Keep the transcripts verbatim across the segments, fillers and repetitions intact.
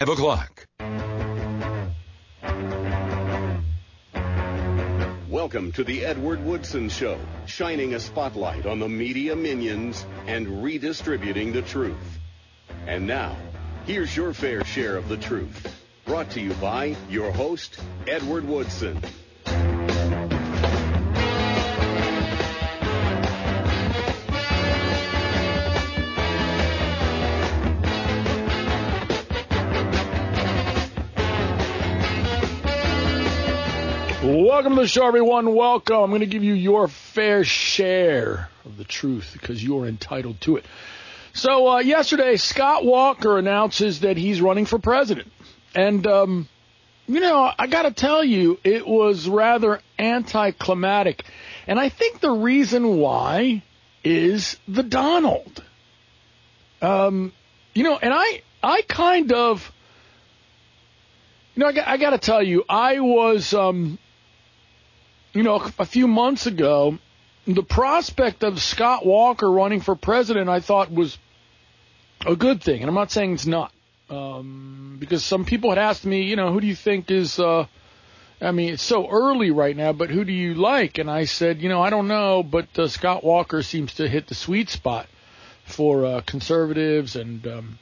five o'clock. Welcome to the Edward Woodson Show, shining a spotlight on the media minions and redistributing the truth. And now, here's your fair share of the truth. Brought to you by your host, Edward Woodson. Welcome to the show, everyone. Welcome. I'm going to give you your fair share of the truth because you're entitled to it. So uh, yesterday, Scott Walker announces that he's running for president. And, um, you know, I got to tell you, it was rather anticlimactic. And I think the reason why is the Donald. Um, you know, and I, I kind of, you know, I got, I got to tell you, I was... Um, You know, a few months ago, the prospect of Scott Walker running for president I thought was a good thing. And I'm not saying it's not. Um, because some people had asked me, you know, who do you think is, uh, I mean, it's so early right now, but who do you like? And I said, you know, I don't know, but uh, Scott Walker seems to hit the sweet spot for uh, conservatives, and um,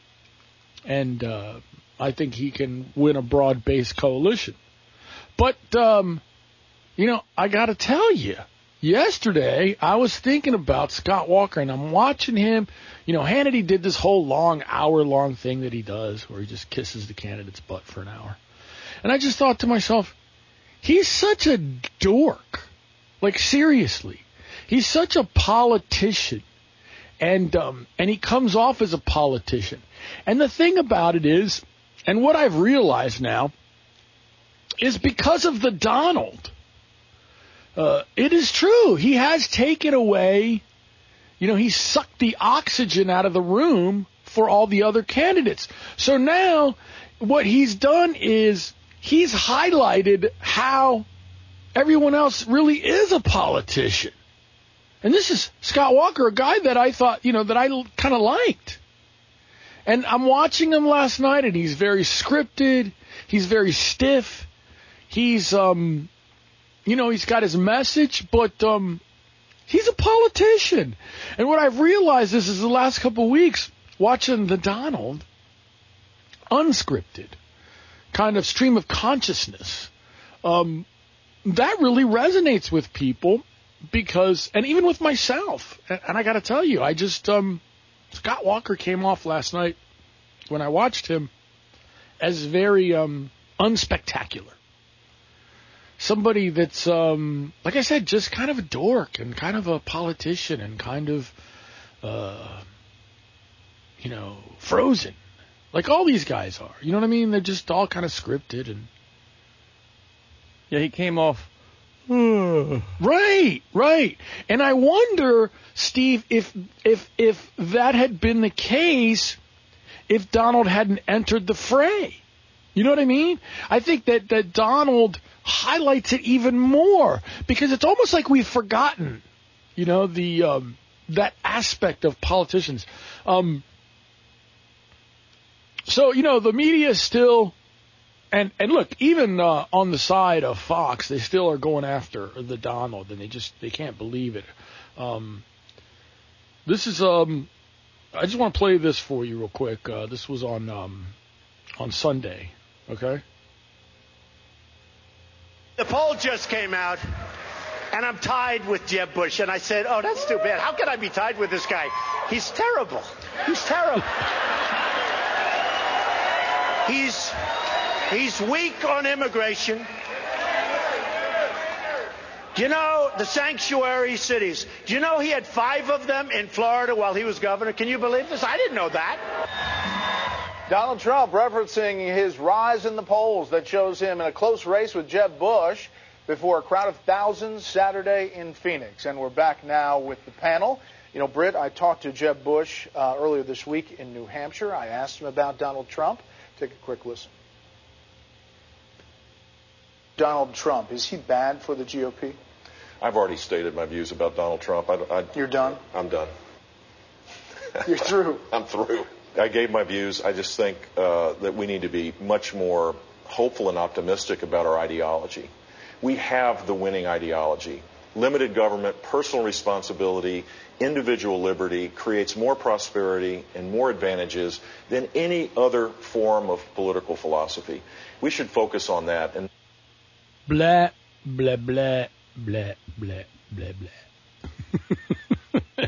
and uh, I think he can win a broad-based coalition. But, um, you know, I got to tell you, yesterday I was thinking about Scott Walker, and I'm watching him. You know, Hannity did this whole long, hour-long thing that he does where he just kisses the candidate's butt for an hour. And I just thought to myself, he's such a dork. Like, seriously. He's such a politician. And, um, and he comes off as a politician. And the thing about it is, and what I've realized now, is because of the Donald. Uh, it is true. He has taken away, you know, he sucked the oxygen out of the room for all the other candidates. So now what he's done is he's highlighted how everyone else really is a politician. And this is Scott Walker, a guy that I thought, you know, that I kind of liked. And I'm watching him last night, and he's very scripted. He's very stiff. He's, um... You know, he's got his message, but um, he's a politician. And what I've realized is, is the last couple of weeks, watching the Donald, unscripted, kind of stream of consciousness, um, that really resonates with people because, and even with myself, and, and I got to tell you, I just, um, Scott Walker came off last night when I watched him as very um, unspectacular. Somebody that's, um, like I said, just kind of a dork and kind of a politician and kind of, uh, you know, frozen. Like all these guys are. You know what I mean? They're just all kind of scripted. And yeah, he came off. Right, right. And I wonder, Steve, if if if that had been the case, if Donald hadn't entered the fray. You know what I mean? I think that, that Donald highlights it even more because it's almost like we've forgotten, you know, the um, that aspect of politicians. Um, so, you know, the media is still, and, and look, even uh, on the side of Fox, they still are going after the Donald, and they just, they can't believe it. Um, this is, um, I just want to play this for you real quick. Uh, this was on um, on Sunday. Okay. The poll just came out, and I'm tied with Jeb Bush. And I said, oh, that's too bad. How can I be tied with this guy? He's terrible. He's terrible. He's, he's weak on immigration. Do you know the sanctuary cities? Do you know he had five of them in Florida while he was governor? Can you believe this? I didn't know that. Donald Trump referencing his rise in the polls that shows him in a close race with Jeb Bush before a crowd of thousands Saturday in Phoenix. And we're back now with the panel. You know, Britt, I talked to Jeb Bush uh, earlier this week in New Hampshire. I asked him about Donald Trump. Take a quick listen. Donald Trump, is he bad for the G O P? I've already stated my views about Donald Trump. I, I, You're done? I'm done. You're through? I'm through. I gave my views. I just think uh, that we need to be much more hopeful and optimistic about our ideology. We have the winning ideology. Limited government, personal responsibility, individual liberty creates more prosperity and more advantages than any other form of political philosophy. We should focus on that. And blah, blah, blah, blah, blah, blah, blah.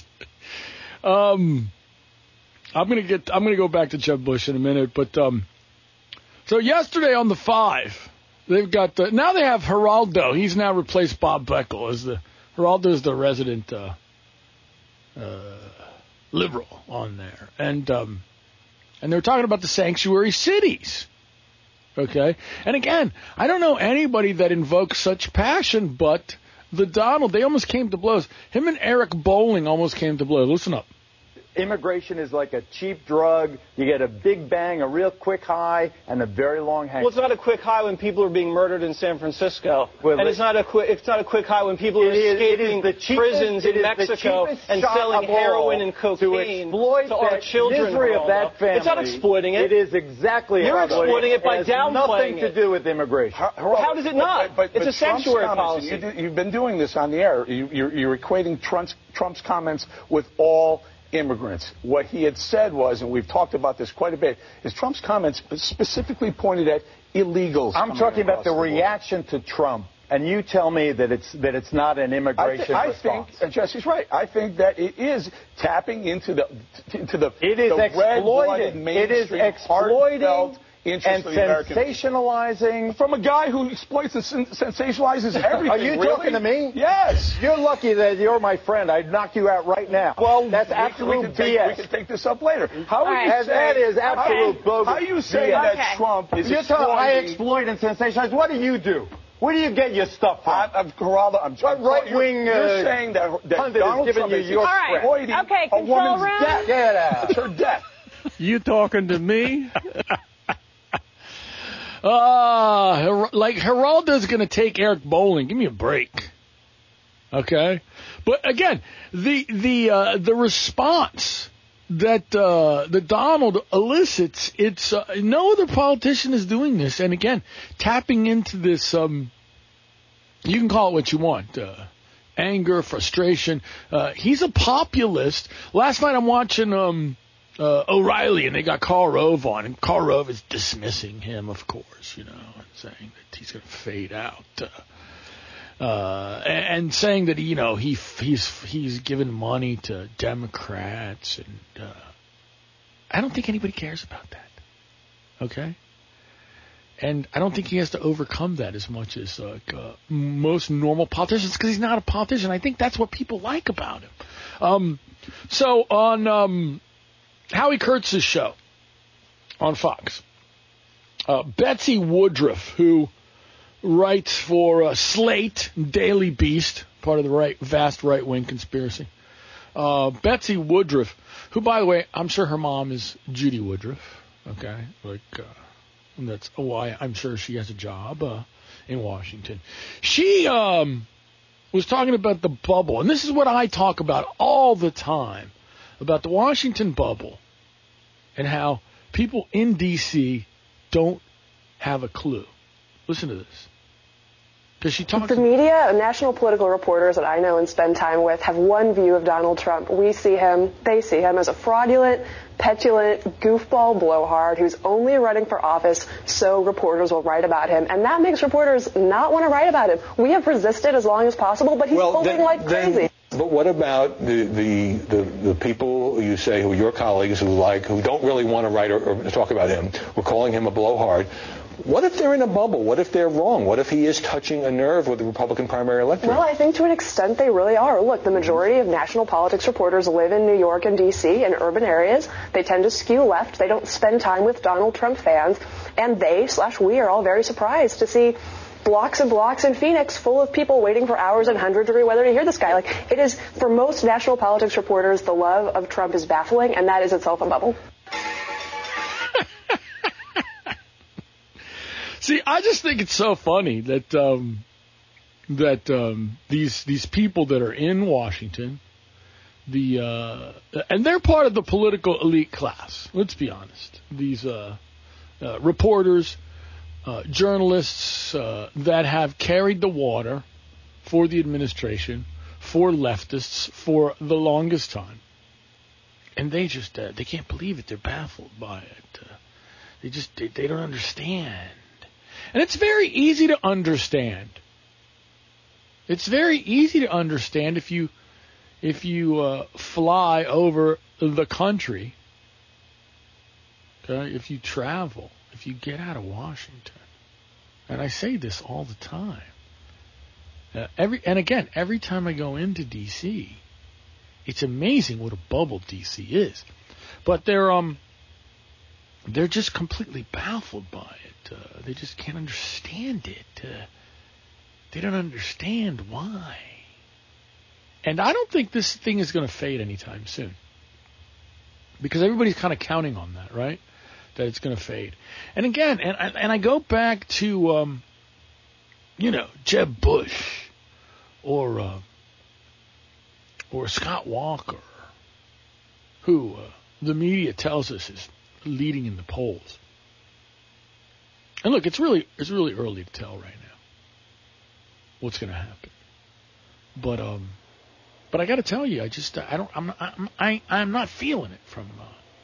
um, I'm gonna get. I'm gonna go back to Jeb Bush in a minute, but um, so yesterday on the Five, they've got the, now they have Geraldo. He's now replaced Bob Beckel as the Geraldo is the resident uh, uh, liberal on there, and um, and they're talking about the sanctuary cities. Okay, and again, I don't know anybody that invokes such passion, but the Donald, they almost came to blows. Him and Eric Bolling almost came to blows. Listen up. Immigration is like a cheap drug. You get a big bang, a real quick high, and a very long hang. Well, it's not a quick high when people are being murdered in San Francisco, well, and it's not a quick. It's not a quick high when people are is, escaping the cheapest, prisons in Mexico and selling heroin and cocaine to, to our children. Misery of that family. It's not exploiting it. It is exactly. You're exploiting it by it downplaying nothing it. to do with immigration. How, well, how does it not? But, but, it's but a sanctuary policy. You do, you've been doing this on the air. You, you're, you're equating Trump's, Trump's comments with all immigrants. What he had said was, and we've talked about this quite a bit, is Trump's comments specifically pointed at illegals. I'm talking about the, the reaction to Trump, and you tell me that it's that it's not an immigration I, th- I response. think, uh, Jesse's right. I think that it is tapping into the into the it is the exploiting. It is exploiting. And sensationalizing. From a guy who exploits and sen- sensationalizes everything. Are you really? talking to me? Yes. You're lucky that you're my friend. I'd knock you out right now. Well, that's we, absolute we can B S. Take, we can take this up later. How are right. you saying, that is absolute how, bogus. How are you saying okay. that Trump is you're exploiting? I exploit and sensationalize. What do you do? Where do you get your stuff from? I'm, I'm, Geraldo, I'm what right wing? You're, uh, you're saying that, that Donald is Trump you is your exploiting All right. Okay, a woman's round. death. Get out. It's her death. You talking to me? Uh, like Geraldo's going to take Eric Bolling. Give me a break. Okay? But again, the the uh, the response that uh, the Donald elicits, it's uh, no other politician is doing this. And again, tapping into this, um, you can call it what you want, uh, anger, frustration. Uh, he's a populist. Last night I'm watching um, uh, O'Reilly, and they got Karl Rove on, and Karl Rove is dismissing him, of course, you know, and saying that he's going to fade out. Uh, Uh, and saying that, you know, he he's he's given money to Democrats, and uh, I don't think anybody cares about that. Okay, and I don't think he has to overcome that as much as like uh, most normal politicians, because he's not a politician. I think that's what people like about him. Um, so on um, Howie Kurtz's show on Fox, uh, Betsy Woodruff, who writes for uh, Slate, Daily Beast, part of the right, vast right-wing conspiracy. Uh, Betsy Woodruff, who, by the way, I'm sure her mom is Judy Woodruff, okay? Like, uh, and that's why I'm sure she has a job uh, in Washington. She um, was talking about the bubble, and this is what I talk about all the time, about the Washington bubble and how people in D C don't have a clue. Listen to this. Because she talks. The media, national political reporters that I know and spend time with, have one view of Donald Trump. We see him, they see him as a fraudulent, petulant, goofball blowhard who's only running for office so reporters will write about him. And that makes reporters not want to write about him. We have resisted as long as possible, but he's well, pulling then, like then, crazy. But what about the, the, the, the people you say who are your colleagues who like who don't really want to write or, or talk about him? We're calling him a blowhard. What if they're in a bubble? What if they're wrong? What if he is touching a nerve with the Republican primary electorate? Well, I think to an extent they really are. Look, the majority of national politics reporters live in New York and D C, in urban areas. They tend to skew left. They don't spend time with Donald Trump fans. And they, slash we, are all very surprised to see blocks and blocks in Phoenix full of people waiting for hours in one hundred degree weather to hear this guy. Like, it is, for most national politics reporters, the love of Trump is baffling, and that is itself a bubble. See, I just think it's so funny that um, that um, these these people that are in Washington the uh, and they're part of the political elite class. Let's be honest. These uh, uh, reporters, uh, journalists uh, that have carried the water for the administration, for leftists, for the longest time, and they just uh, they can't believe it. They're baffled by it. Uh, they just they, they don't understand, and it's very easy to understand. It's very easy to understand if you. If you uh, fly over the country, okay, if you travel, if you get out of Washington, and I say this all the time, uh, every and again, every time I go into D C, it's amazing what a bubble D C is, but they're um they're just completely baffled by it. Uh, they just can't understand it. Uh, they don't understand why. And I don't think this thing is going to fade anytime soon. Because everybody's kind of counting on that, right? That it's going to fade. And again, and, and I go back to, um, you know, Jeb Bush or uh, or Scott Walker, who uh, the media tells us is leading in the polls. And look, it's really it's really early to tell right now what's going to happen. But um. But I got to tell you, I just I don't I'm I'm I, I'm not feeling it from uh,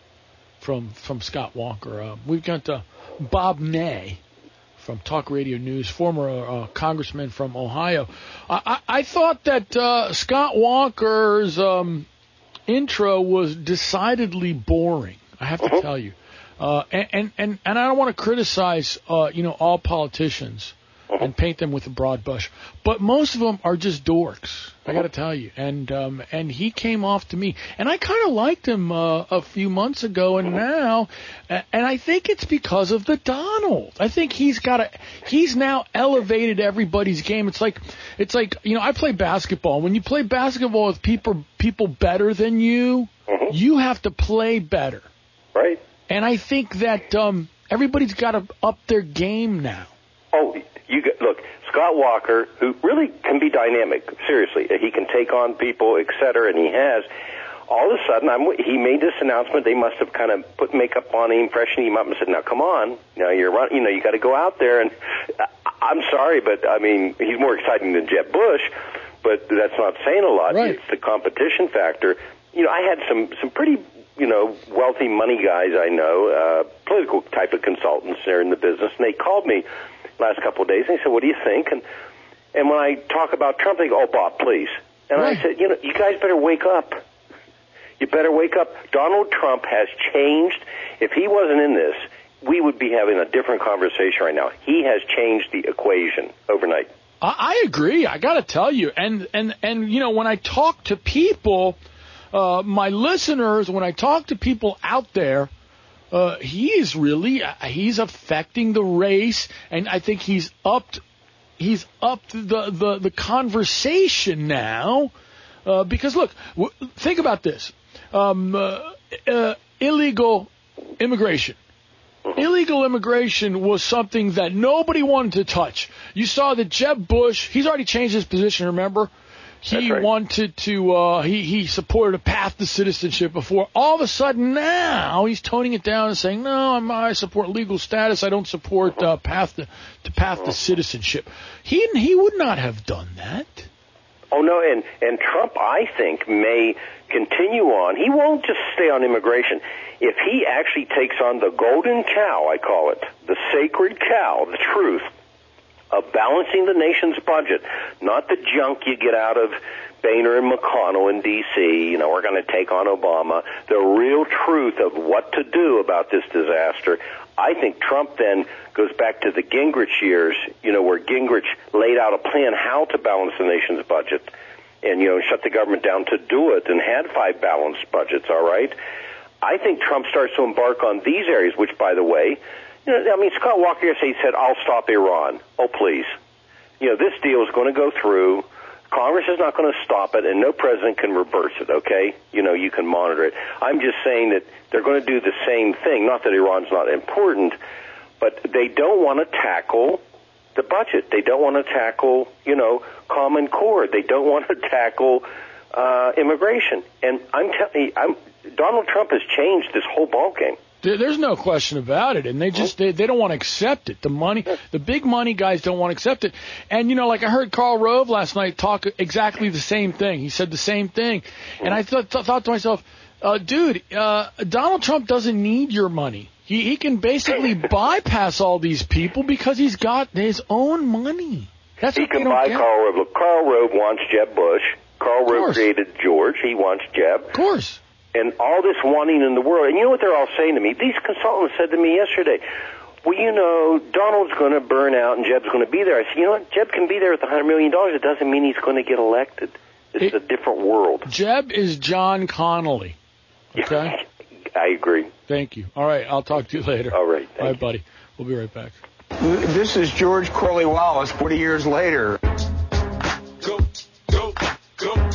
from from Scott Walker. Uh, we've got uh, Bob Ney from Talk Radio News, former uh, congressman from Ohio. I, I, I thought that uh, Scott Walker's um, intro was decidedly boring. I have to tell you, uh, and, and and and I don't want to criticize uh, you know all politicians and paint them with a broad brush, but most of them are just dorks. I got to tell you, and um, and he came off to me, and I kind of liked him uh, a few months ago, and now, and I think it's because of the Donald. I think he's got a, he's now elevated everybody's game. It's like, it's like you know, I play basketball. When you play basketball with people people better than you, mm-hmm. you have to play better, right? And I think that um, everybody's got to up their game now. Oh, you get, look, Scott Walker, who really can be dynamic, seriously. He can take on people, et cetera, and he has. All of a sudden, I'm, he made this announcement. They must have kind of put makeup on him, freshened him up, and said, now, come on. Now, you're run, you know, you got to go out there. And I'm sorry, but, I mean, he's more exciting than Jeb Bush, but that's not saying a lot. Right. It's the competition factor. You know, I had some, some pretty, you know, wealthy money guys I know, uh, political type of consultants there in the business, and they called me last couple of days, and they said, what do you think? And and when I talk about Trump, they go, oh, Bob, please. And right. I said, you know, you guys better wake up. You better wake up. Donald Trump has changed. If he wasn't in this, we would be having a different conversation right now. He has changed the equation overnight. I, I agree. I got to tell you. And, and, and, you know, when I talk to people, uh, my listeners, when I talk to people out there, Uh, he is really, uh, he's affecting the race, and I think he's upped, he's upped the, the, the conversation now, uh, because look, w- think about this, um, uh, uh, illegal immigration. Illegal immigration was something that nobody wanted to touch. You saw that Jeb Bush, he's already changed his position, remember? He right. wanted to, uh, he, he supported a path to citizenship before. All of a sudden now he's toning it down and saying, no, I'm, I support legal status. I don't support uh, path to, to path to citizenship. He he would not have done that. Oh, no, and, and Trump, I think, may continue on. He won't just stay on immigration. If he actually takes on the golden cow, I call it, the sacred cow, the truth, of balancing the nation's budget, not the junk you get out of Boehner and McConnell in D C, you know, we're going to take on Obama, the real truth of what to do about this disaster. I think Trump then goes back to the Gingrich years, you know, where Gingrich laid out a plan how to balance the nation's budget and, you know, shut the government down to do it and had five balanced budgets, all right? I think Trump starts to embark on these areas, which, by the way, you know, I mean, Scott Walker yesterday said, I'll stop Iran. Oh, please. You know, this deal is going to go through. Congress is not going to stop it, and no president can reverse it, okay? You know, you can monitor it. I'm just saying that they're going to do the same thing. Not that Iran's not important, but they don't want to tackle the budget. They don't want to tackle, you know, Common Core. They don't want to tackle uh, immigration. And I'm telling you, I'm, Donald Trump has changed this whole ballgame. There's no question about it, and they just they, they don't want to accept it. The money, the big money guys don't want to accept it. And, you know, like I heard Karl Rove last night talk exactly the same thing. He said the same thing. And I th- th- thought to myself, uh, dude, uh, Donald Trump doesn't need your money. He, he can basically bypass all these people because he's got his own money. That's he what can they don't buy get. Karl Rove. Look, Karl Rove wants Jeb Bush. Karl Rove created George. He wants Jeb. Of course. And all this wanting in the world. And you know what they're all saying to me? These consultants said to me yesterday, well, you know, Donald's going to burn out and Jeb's going to be there. I said, you know what? Jeb can be there with one hundred million dollars. It doesn't mean he's going to get elected. It's it, a different world. Jeb is John Connolly. Okay? I agree. Thank you. All right. I'll talk to you later. All right. All right, buddy. We'll be right back. This is George Corley Wallace forty years later. Go, go, go.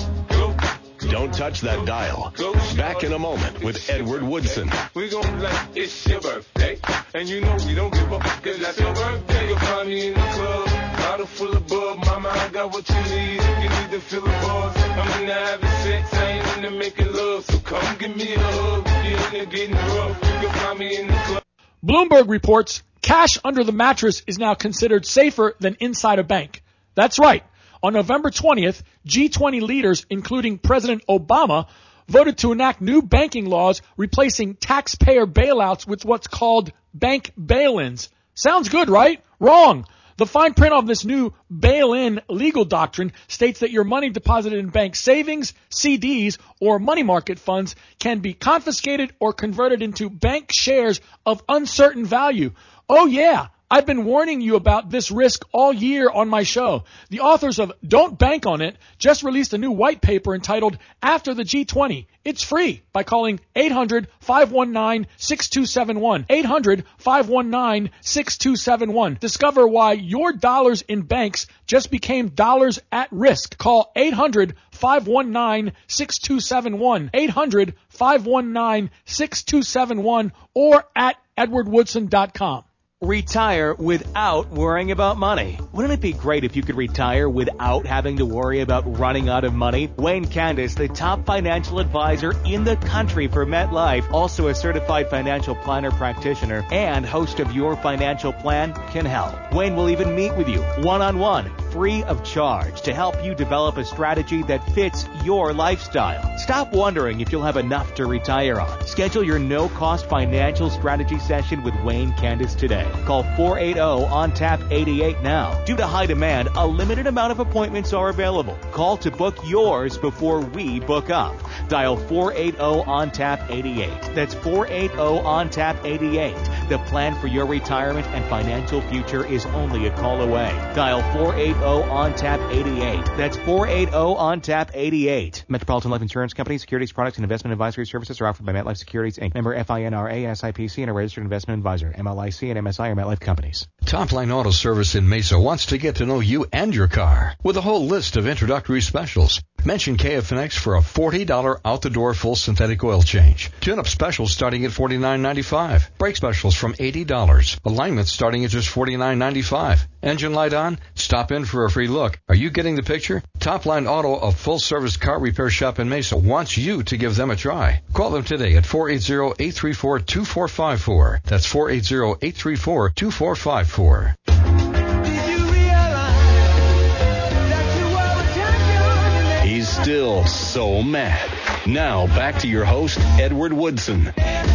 Don't touch that dial. Back in a moment with Edward Woodson. We gon' be like, it's your birthday. And you know we don't give up, cause that's your birthday. You'll find me in the club, bottle full of bub. Mama, I got what you need if you need to fill the bars. I'm into having sex, I ain't into making love. So come give me a hug if you're into getting rough. You'll find me in the club. Bloomberg reports cash under the mattress is now considered safer than inside a bank. That's right. On November twentieth, G twenty leaders, including President Obama, voted to enact new banking laws replacing taxpayer bailouts with what's called bank bail-ins. Sounds good, right? Wrong. The fine print of this new bail-in legal doctrine states that your money deposited in bank savings, C Ds, or money market funds can be confiscated or converted into bank shares of uncertain value. Oh yeah. I've been warning you about this risk all year on my show. The authors of Don't Bank on It just released a new white paper entitled After the G twenty. It's free by calling eight hundred, five one nine, six two seven one. eight hundred, five one nine, six two seven one. Discover why your dollars in banks just became dollars at risk. Call eight hundred, five one nine, six two seven one. eight hundred, five one nine, six two seven one or at edward woodson dot com. Retire without worrying about money. Wouldn't it be great if you could retire without having to worry about running out of money? Wayne Candace, the top financial advisor in the country for MetLife, also a certified financial planner practitioner and host of Your Financial Plan, can help. Wayne will even meet with you one-on-one, free of charge, to help you develop a strategy that fits your lifestyle. Stop wondering if you'll have enough to retire on. Schedule your no-cost financial strategy session with Wayne Candace today. Call four eight zero on tap eighty-eight now. Due to high demand, a limited amount of appointments are available. Call to book yours before we book up. Dial four eight zero on tap eighty-eight. That's four eight zero on tap eighty-eight. The plan for your retirement and financial future is only a call away. Dial four eight zero on tap eighty-eight. That's four eight zero on tap eighty-eight. Metropolitan Life Insurance Company. Securities products and investment advisory services are offered by MetLife Securities, Incorporated. Member FINRA, S I P C, and a registered investment advisor. M L I C and M S I are MetLife companies. Topline Auto Service in Mesa wants to get to know you and your car with a whole list of introductory specials. Mention K F N X for a forty dollars out-the-door full synthetic oil change. Tune-up specials starting at forty-nine ninety-five. Brake specials from eighty dollars. Alignment starting at just forty-nine ninety-five. Engine light on? Stop in for a free look. Are you getting the picture? Topline Auto, a full-service car repair shop in Mesa, wants you to give them a try. Call them today at four eight zero, eight three four, two four five four. That's four eight zero, eight three four, two four five four. He's still so mad. Now back to your host, Edward Woodson.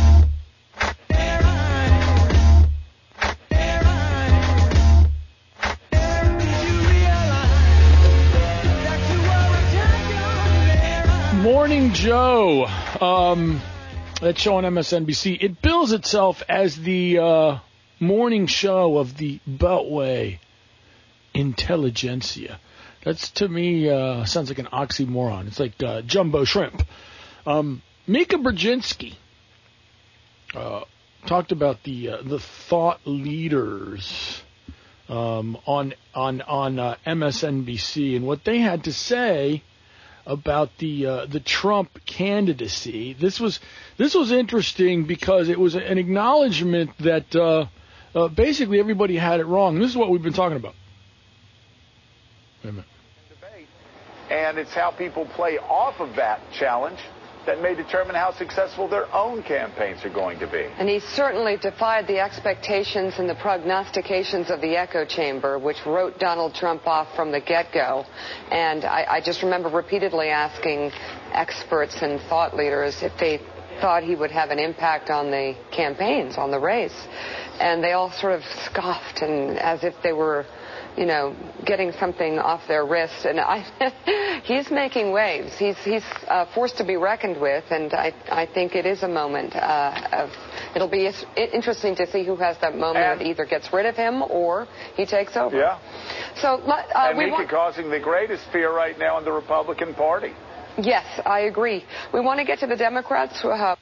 Morning Joe. Um, that show on M S N B C. It bills itself as the uh, morning show of the Beltway intelligentsia. That's, to me, uh, sounds like an oxymoron. It's like uh, jumbo shrimp. Um, Mika Brzezinski uh, talked about the uh, the thought leaders um, on on on uh, M S N B C and what they had to say about the uh, the Trump candidacy. This was this was interesting because it was an acknowledgement that uh, uh, basically everybody had it wrong. This is what we've been talking about. Wait a minute. and it's how people play off of that challenge that may determine how successful their own campaigns are going to be. And he certainly defied the expectations and the prognostications of the echo chamber, which wrote Donald Trump off from the get-go. And I, I just remember repeatedly asking experts and thought leaders if they thought he would have an impact on the campaigns, on the race. And they all sort of scoffed, and as if they were, you know, getting something off their wrist. And I, he's making waves. He's he's uh, forced to be reckoned with, and I I think it is a moment uh, of. It'll be interesting to see who has that moment and that either gets rid of him or he takes over. Yeah. So uh, and we Mika want... causing the greatest fear right now in the Republican Party. Yes, I agree. We want to get to the Democrats. Uh,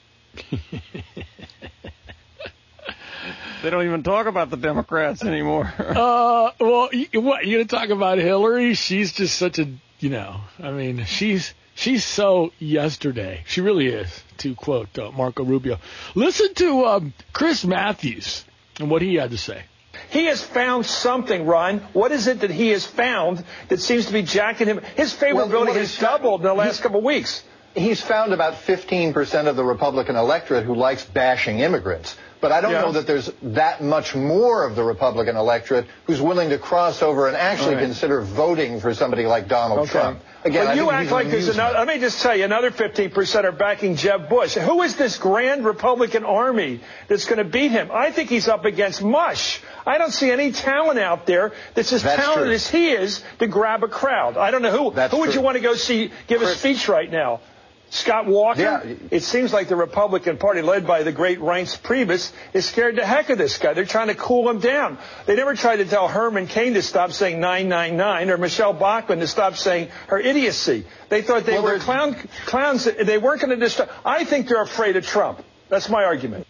They don't even talk about the Democrats anymore. uh, well, you, what, you going to talk about Hillary? She's just such a, you know, I mean, she's she's so yesterday. She really is, to quote uh, Marco Rubio. Listen to um, Chris Matthews and what he had to say. He has found something, Ron. What is it that he has found that seems to be jacking him? His favorability well, has doubled in the last couple of weeks. He's found about fifteen percent of the Republican electorate who likes bashing immigrants. But I don't yeah. know that there's that much more of the Republican electorate who's willing to cross over and actually right. consider voting for somebody like Donald okay. Trump. Again, well, I you think act like there's another, let me just tell you, another fifteen percent are backing Jeb Bush. Who is this grand Republican army that's going to beat him? I think he's up against mush. I don't see any talent out there that's as that's talented true. as he is to grab a crowd. I don't know who. That's who would true. you want to go see give Chris, a speech right now? Scott Walker? Yeah. It seems like the Republican Party, led by the great Reince Priebus, is scared to heck of this guy. They're trying to cool him down. They never tried to tell Herman Cain to stop saying nine nine nine or Michelle Bachmann to stop saying her idiocy. They thought they well, were clown, clowns. They weren't going to destroy. I think they're afraid of Trump. That's my argument.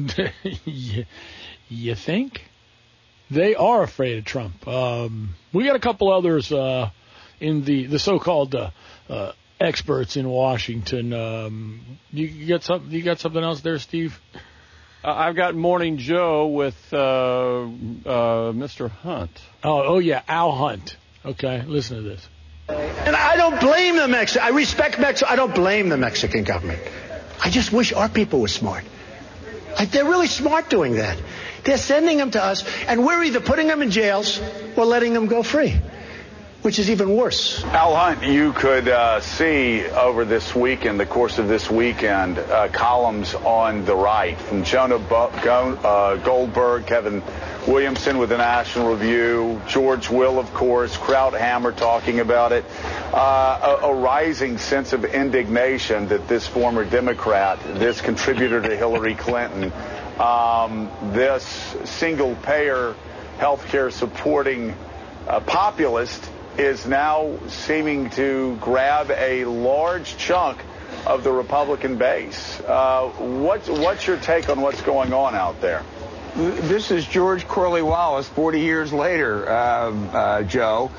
you, you think? They are afraid of Trump. Um, we got a couple others uh, in the, the so-called uh, uh, experts in Washington. Um, you, you got something? You got something else there, Steve? Uh, I've got Morning Joe with uh, uh, Mister Hunt. Oh, oh yeah, Al Hunt. Okay, listen to this. And I don't blame the Mexican. I respect Mexico. I don't blame the Mexican government. I just wish our people were smart. Like, they're really smart doing that. They're sending them to us, and we're either putting them in jails or letting them go free, which is even worse. Al Hunt, you could uh, see over this week, in the course of this weekend, uh, columns on the right from Jonah Bo- Go- uh, Goldberg, Kevin Williamson with the National Review, George Will, of course, Krauthammer talking about it. Uh, a, a rising sense of indignation that this former Democrat, this contributor to Hillary Clinton, um, this single-payer healthcare supporting uh, populist is now seeming to grab a large chunk of the Republican base. Uh, what, what's your take on what's going on out there? This is George Corley Wallace forty years later, uh, uh, Joe.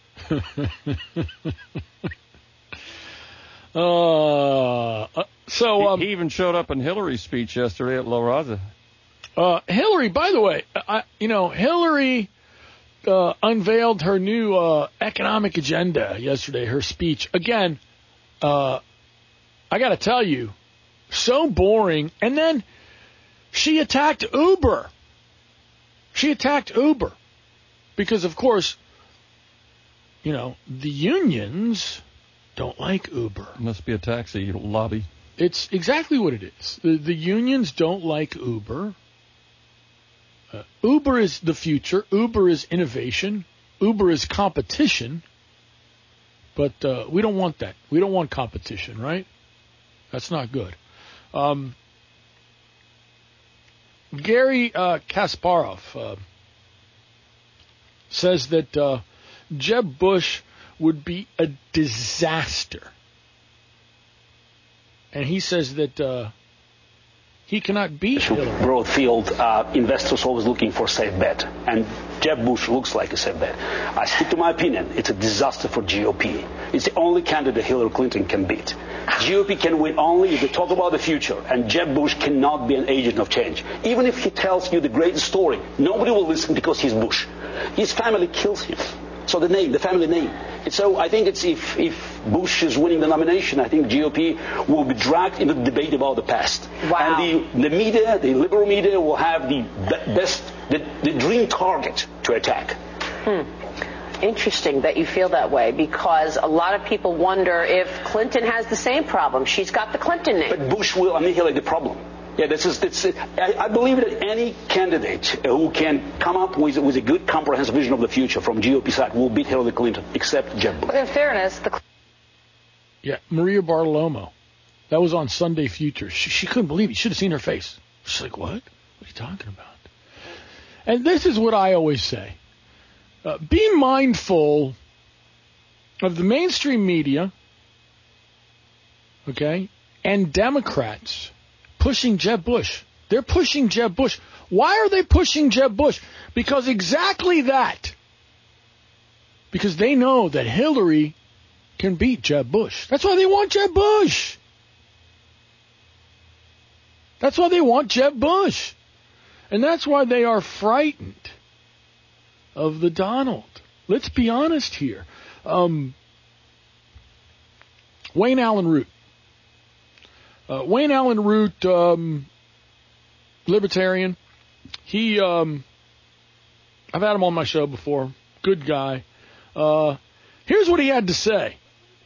uh, so um, he, he even showed up in Hillary's speech yesterday at La Raza. Uh, Hillary, by the way, I, you know, Hillary uh, unveiled her new uh, economic agenda yesterday, her speech. Again, uh, I got to tell you, so boring. And then she attacked Uber. She attacked Uber because, of course, you know, the unions don't like Uber. Must be a taxi lobby. It's exactly what it is. The, the unions don't like Uber. Uh, Uber is the future. Uber is innovation. Uber is competition. But uh, we don't want that. We don't want competition, right? That's not good. Um, Gary uh, Kasparov uh, says that uh, Jeb Bush would be a disaster. And he says that uh, he cannot beat Hillary. Broad field, uh, investors always looking for a safe bet. And Jeb Bush looks like a safe bet. I stick to my opinion. It's a disaster for G O P. It's the only candidate Hillary Clinton can beat. G O P can win only if they talk about the future. And Jeb Bush cannot be an agent of change. Even if he tells you the greatest story, nobody will listen because he's Bush. His family kills him. So the name, the family name. And so I think it's if, if Bush is winning the nomination, I think the G O P will be dragged into the debate about the past. Wow. And the, the media, the liberal media, will have the be- best, the, the dream target to attack. Hmm. Interesting that you feel that way, because a lot of people wonder if Clinton has the same problem. She's got the Clinton name. But Bush will annihilate the problem. Yeah, this is. This, I, I believe that any candidate who can come up with, with a good, comprehensive vision of the future from G O P side will beat Hillary Clinton, except Jeb Bush. But in fairness, the yeah, Maria Bartiromo, that was on Sunday Futures. She, she couldn't believe it. You should have seen her face. She's like, "What? What are you talking about?" And this is what I always say: uh, be mindful of the mainstream media, okay, and Democrats pushing Jeb Bush. They're pushing Jeb Bush. Why are they pushing Jeb Bush? Because exactly that. Because they know that Hillary can beat Jeb Bush. That's why they want Jeb Bush. That's why they want Jeb Bush. And that's why they are frightened of the Donald. Let's be honest here. Um, Wayne Allen Root. Uh, Wayne Allen Root, um, libertarian. He, um, I've had him on my show before. Good guy. Uh, here's what he had to say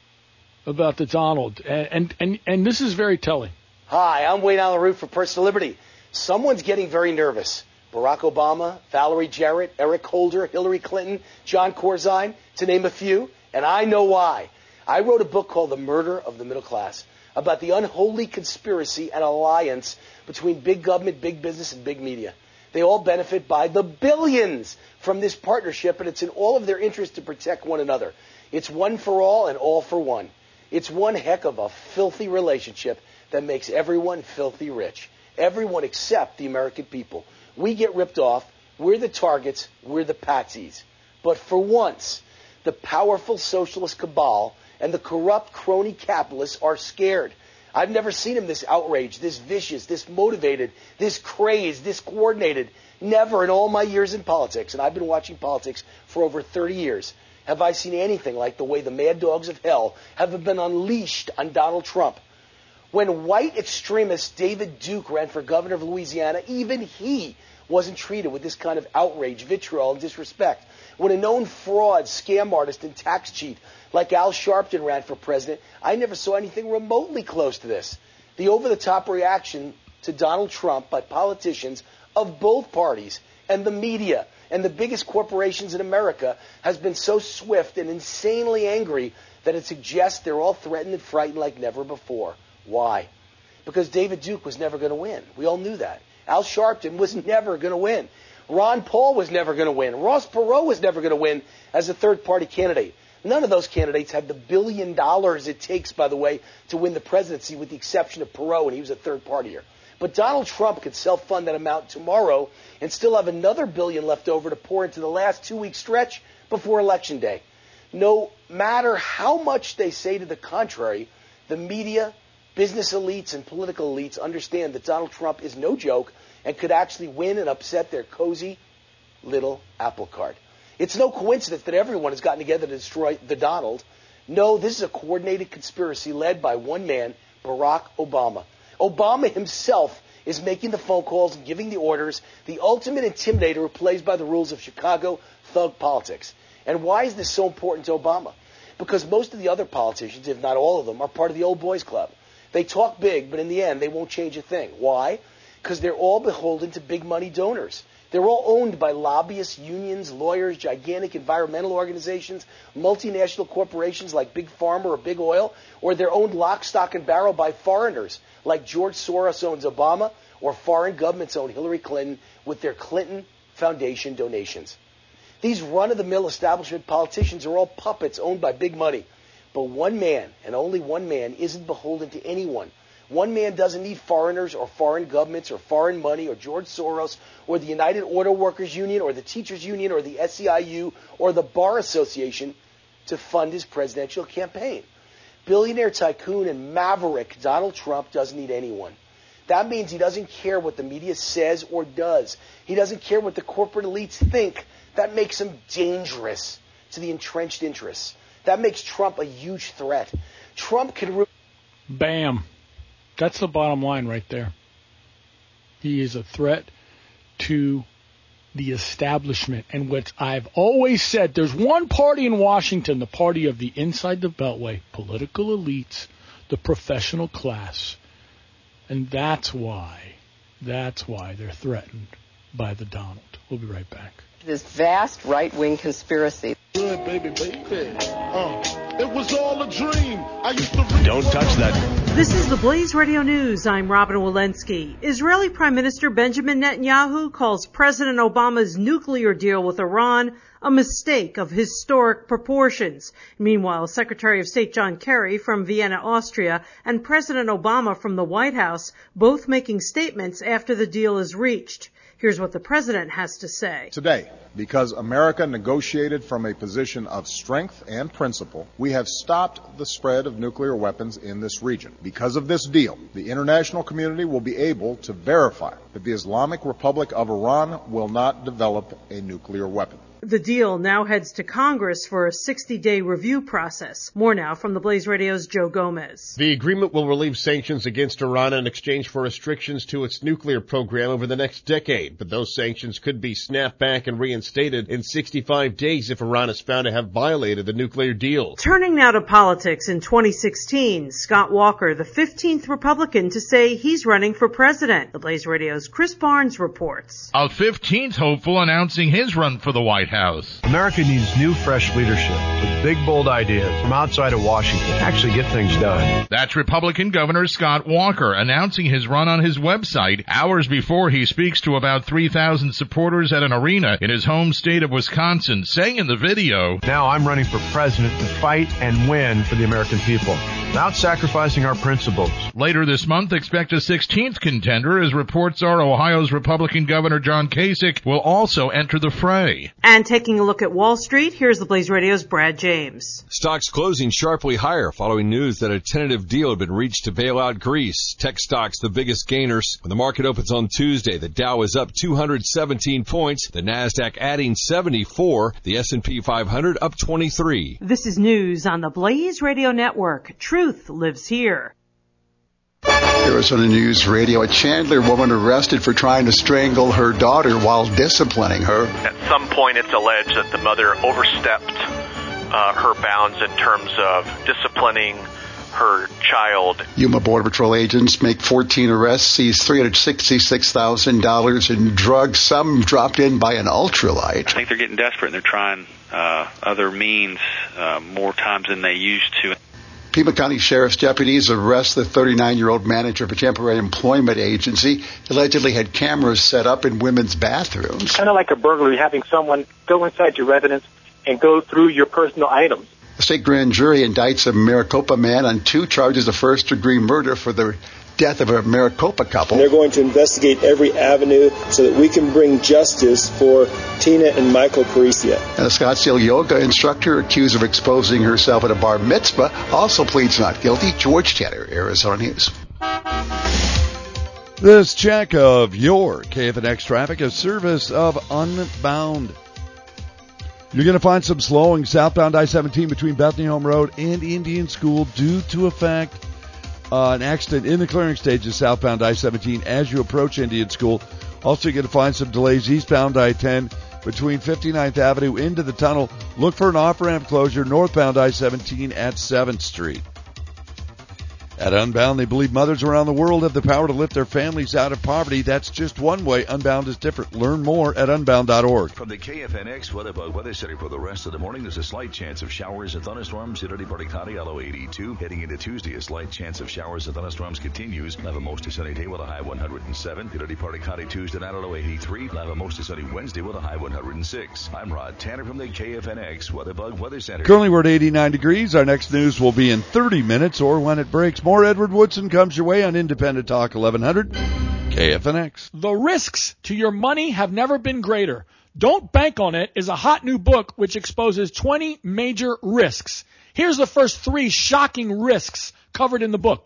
about the Donald, and, and, and, and this is very telling. Hi, I'm Wayne Allen Root for Personal Liberty. Someone's getting very nervous. Barack Obama, Valerie Jarrett, Eric Holder, Hillary Clinton, John Corzine, to name a few, and I know why. I wrote a book called The Murder of the Middle Class, about the unholy conspiracy and alliance between big government, big business, and big media. They all benefit by the billions from this partnership, and it's in all of their interest to protect one another. It's one for all and all for one. It's one heck of a filthy relationship that makes everyone filthy rich. Everyone except the American people. We get ripped off. We're the targets. We're the patsies. But for once, the powerful socialist cabal and the corrupt crony capitalists are scared. I've never seen them this outraged, this vicious, this motivated, this crazed, this coordinated. Never in all my years in politics, and I've been watching politics for over thirty years, have I seen anything like the way the mad dogs of hell have been unleashed on Donald Trump. When white extremist David Duke ran for governor of Louisiana, even he wasn't treated with this kind of outrage, vitriol, and disrespect. When a known fraud, scam artist, and tax cheat like Al Sharpton ran for president, I never saw anything remotely close to this. The over-the-top reaction to Donald Trump by politicians of both parties and the media and the biggest corporations in America has been so swift and insanely angry that it suggests they're all threatened and frightened like never before. Why? Because David Duke was never going to win. We all knew that. Al Sharpton was never going to win. Ron Paul was never going to win. Ross Perot was never going to win as a third-party candidate. None of those candidates had the billion dollars it takes, by the way, to win the presidency, with the exception of Perot, and he was a third-partier. But Donald Trump could self-fund that amount tomorrow and still have another billion left over to pour into the last two-week stretch before Election Day. No matter how much they say to the contrary, the media, business elites, and political elites understand that Donald Trump is no joke and could actually win and upset their cozy little apple cart. It's no coincidence that everyone has gotten together to destroy the Donald. No, this is a coordinated conspiracy led by one man, Barack Obama. Obama himself is making the phone calls and giving the orders, the ultimate intimidator who plays by the rules of Chicago thug politics. And why is this so important to Obama? Because most of the other politicians, if not all of them, are part of the old boys club. They talk big, but in the end, they won't change a thing. Why? Because they're all beholden to big money donors. They're all owned by lobbyists, unions, lawyers, gigantic environmental organizations, multinational corporations like Big Pharma or Big Oil, or they're owned lock, stock, and barrel by foreigners like George Soros owns Obama, or foreign governments own Hillary Clinton with their Clinton Foundation donations. These run-of-the-mill establishment politicians are all puppets owned by big money. But one man, and only one man, isn't beholden to anyone. One man doesn't need foreigners or foreign governments or foreign money or George Soros or the United Auto Workers Union or the Teachers Union or the S E I U or the Bar Association to fund his presidential campaign. Billionaire tycoon and maverick Donald Trump doesn't need anyone. That means he doesn't care what the media says or does. He doesn't care what the corporate elites think. That makes him dangerous. to the entrenched interests. That makes Trump a huge threat. Trump could... Re- Bam. That's the bottom line right there. He is a threat to the establishment. And what I've always said, there's one party in Washington, the party of the inside the Beltway, political elites, the professional class. And that's why, that's why they're threatened by the Donald. We'll be right back. This vast right-wing conspiracy. Good, baby, baby. Uh, it was all a dream. I used to read. Don't touch that. This is the Blaze Radio News. I'm Robin Walensky. Israeli Prime Minister Benjamin Netanyahu calls President Obama's nuclear deal with Iran a mistake of historic proportions. Meanwhile, Secretary of State John Kerry from Vienna, Austria, and President Obama from the White House both making statements after the deal is reached. Here's what the president has to say. Today, because America negotiated from a position of strength and principle, we have stopped the spread of nuclear weapons in this region. Because of this deal, the international community will be able to verify that the Islamic Republic of Iran will not develop a nuclear weapon. The deal now heads to Congress for a sixty-day review process. More now from the Blaze Radio's Joe Gomez. The agreement will relieve sanctions against Iran in exchange for restrictions to its nuclear program over the next decade. But those sanctions could be snapped back and reinstated in sixty-five days if Iran is found to have violated the nuclear deal. Turning now to politics, in twenty sixteen, Scott Walker, the fifteenth Republican to say he's running for president. The Blaze Radio's Chris Barnes reports. A fifteenth hopeful announcing his run for the White House. America needs new, fresh leadership with big, bold ideas from outside of Washington to actually get things done. That's Republican Governor Scott Walker announcing his run on his website hours before he speaks to about three thousand supporters at an arena in his home state of Wisconsin, saying in the video, "Now I'm running for president to fight and win for the American people, without sacrificing our principles." Later this month, expect a sixteenth contender, as reports are Ohio's Republican Governor John Kasich will also enter the fray. And taking a look at Wall Street, here's the Blaze Radio's Brad James. Stocks closing sharply higher following news that a tentative deal had been reached to bail out Greece. Tech stocks the biggest gainers. When the market opens on Tuesday, the Dow is up two hundred seventeen points, the Nasdaq adding seventy-four, the S and P five hundred up twenty-three. This is news on the Blaze Radio Network. Truth lives here. Arizona News Radio, a Chandler woman arrested for trying to strangle her daughter while disciplining her. At some point, it's alleged that the mother overstepped uh, her bounds in terms of disciplining her child. Yuma Border Patrol agents make fourteen arrests, seize three hundred sixty-six thousand dollars in drugs, some dropped in by an ultralight. I think they're getting desperate and they're trying uh, other means uh, more times than they used to. Pima County Sheriff's deputies arrest the thirty-nine-year-old manager of a temporary employment agency. He allegedly had cameras set up in women's bathrooms. Kind of like a burglary, having someone go inside your residence and go through your personal items. The state grand jury indicts a Maricopa man on two charges of first-degree murder for the death of a Maricopa couple. They're going to investigate every avenue so that we can bring justice for Tina and Michael Parisia. And a Scottsdale yoga instructor accused of exposing herself at a bar mitzvah also pleads not guilty. George Tanner, Arizona News. This check of your K F N X traffic, a service of Unbound. You're going to find some slowing southbound I seventeen between Bethany Home Road and Indian School due to a fact Uh, an accident in the clearing stages southbound I seventeen as you approach Indian School. Also, you're going to find some delays eastbound I ten between fifty-ninth Avenue into the tunnel. Look for an off-ramp closure northbound I seventeen at seventh Street. At Unbound, they believe mothers around the world have the power to lift their families out of poverty. That's just one way. Unbound is different. Learn more at unbound dot org. From the K F N X Weather Bug Weather Center for the rest of the morning, there's a slight chance of showers and thunderstorms in early part of County, L O eighty-two. Heading into Tuesday, a slight chance of showers and thunderstorms continues. We'll have a mostly sunny day with a high one hundred seven. In early part of County Tuesday night, L O eighty-three. We'll have a mostly sunny Wednesday with a high one hundred six. I'm Rod Tanner from the K F N X Weather Bug Weather Center. Currently, we're at eighty-nine degrees. Our next news will be in thirty minutes or when it breaks. More Edward Woodson comes your way on Independent Talk eleven hundred K F N X. The risks to your money have never been greater. Don't Bank on It is a hot new book which exposes twenty major risks. Here's the first three shocking risks covered in the book.